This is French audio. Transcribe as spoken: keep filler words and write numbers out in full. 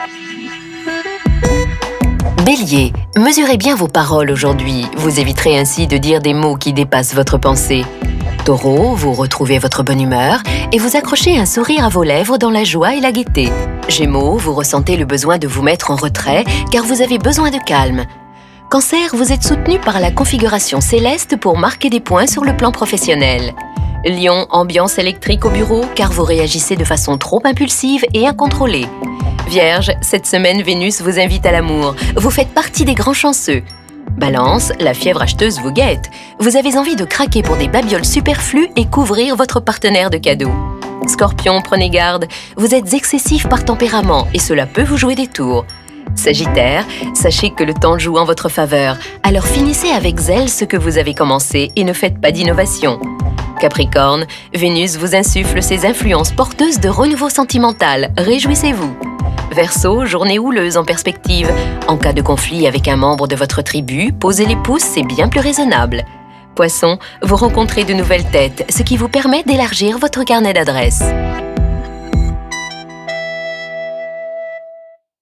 Bélier, mesurez bien vos paroles aujourd'hui. Vous éviterez ainsi de dire des mots qui dépassent votre pensée. Taureau, vous retrouvez votre bonne humeur et vous accrochez un sourire à vos lèvres dans la joie et la gaieté. Gémeaux, vous ressentez le besoin de vous mettre en retrait car vous avez besoin de calme. Cancer, vous êtes soutenu par la configuration céleste pour marquer des points sur le plan professionnel. Lion, ambiance électrique au bureau car vous réagissez de façon trop impulsive et incontrôlée. Vierge, cette semaine, Vénus vous invite à l'amour. Vous faites partie des grands chanceux. Balance, la fièvre acheteuse vous guette. Vous avez envie de craquer pour des babioles superflues et couvrir votre partenaire de cadeaux. Scorpion, prenez garde. Vous êtes excessif par tempérament et cela peut vous jouer des tours. Sagittaire, sachez que le temps joue en votre faveur. Alors finissez avec zèle ce que vous avez commencé et ne faites pas d'innovation. Capricorne, Vénus vous insuffle ses influences porteuses de renouveau sentimental. Réjouissez-vous. Verseau, journée houleuse en perspective. En cas de conflit avec un membre de votre tribu, poser les pouces, c'est bien plus raisonnable. Poisson, vous rencontrez de nouvelles têtes, ce qui vous permet d'élargir votre carnet d'adresses.